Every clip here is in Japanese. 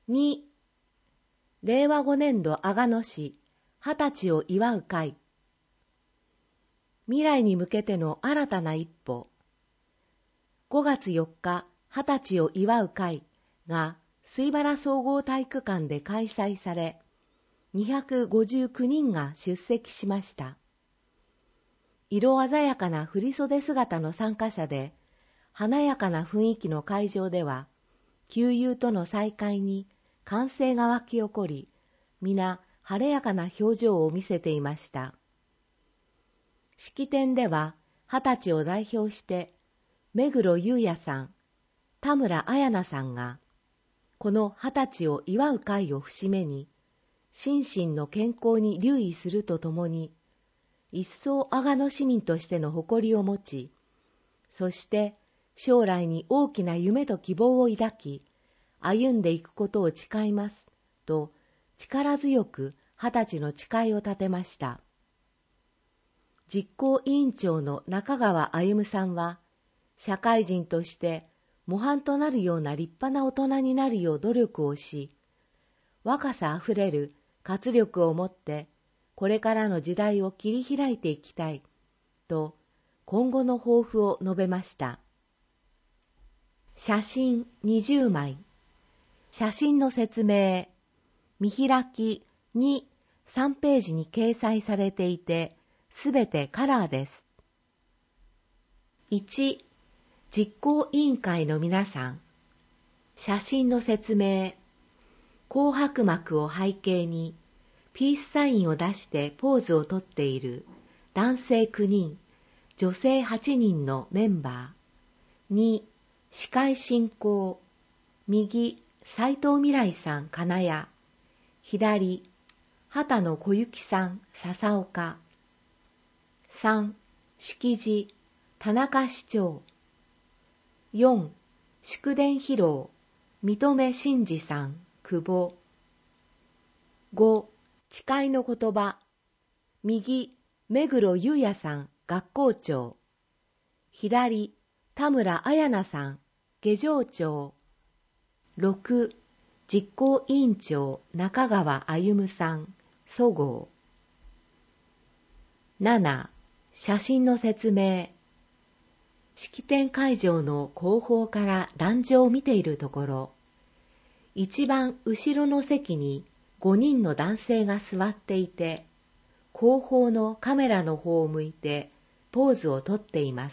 2、令和5年度阿賀野市20歳を祝う会。未来に向けての新たな一歩。5月4日20歳を祝う会が水原総合体育館で開催され、259人が出席しました。色鮮やかな振袖姿の参加者で、華やかな雰囲気の会場では、旧友との再会に歓声が沸き起こり、皆晴れやかな表情を見せていました。式典では、20歳を代表して、目黒優也さん、田村彩奈さんが、この20歳を祝う会を節目に、心身の健康に留意するとともに、一層阿賀野市民としての誇りを持ち、そして将来に大きな夢と希望を抱き、歩んでいくことを誓います、と力強く20歳の誓いを立てました。実行委員長の中川歩さんは、社会人として模範となるような立派な大人になるよう努力をし、若さあふれる活力を持ってこれからの時代を切り開いていきたいと今後の抱負を述べました。写真20枚、写真の説明、見開きに3ページに掲載されていて、すべてカラーです。1、実行委員会の皆さん、写真の説明、紅白幕を背景にピースサインを出してポーズをとっている男性9人、女性8人のメンバー。2、司会進行、右、斉藤未来さん、金谷。左、畑野小雪さん、笹岡。3、式辞、田中市長。4、祝電披露、三留真二さん、久保。5、誓いの言葉、右、目黒優也さん、学校長。左、田村彩奈さん、下城長。6、実行委員長、中川歩さん、そごう。7、写真の説明。式典会場の後方から壇上を見ているところ、一番後ろの席に5人の男性が座っていて、後方のカメラの方を向いてポーズをとっています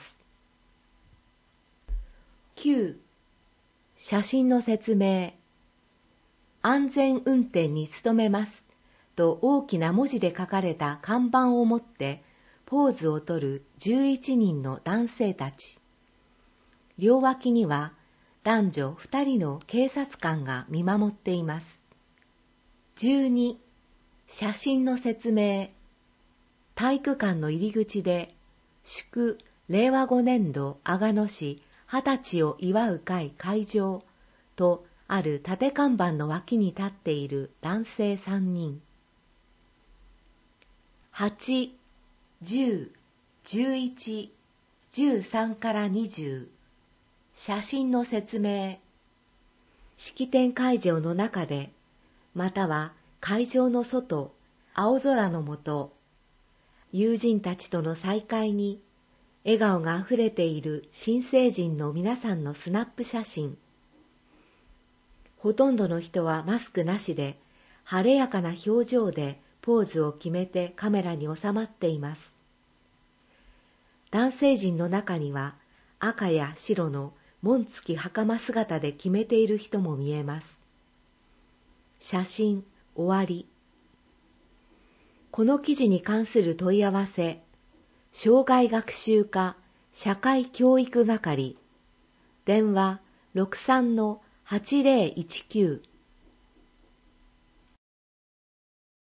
。9、写真の説明。安全運転に努めますと大きな文字で書かれた看板を持ってポーズをとる11人の男性たち。両脇には男女2人の警察官が見守っています。12、写真の説明。体育館の入り口で、祝令和5年度阿賀野市20歳を祝う会会場とある縦看板の脇に立っている男性3人。8、10、11、13から20。写真の説明。式典会場の中で、または会場の外、青空の下、友人たちとの再会に、笑顔があふれている新成人の皆さんのスナップ写真。ほとんどの人はマスクなしで、晴れやかな表情でポーズを決めてカメラに収まっています。男性陣の中には、赤や白の紋付き袴姿で決めている人も見えます。写真終わり。この記事に関する問い合わせ、障害学習課社会教育係、電話 63-8019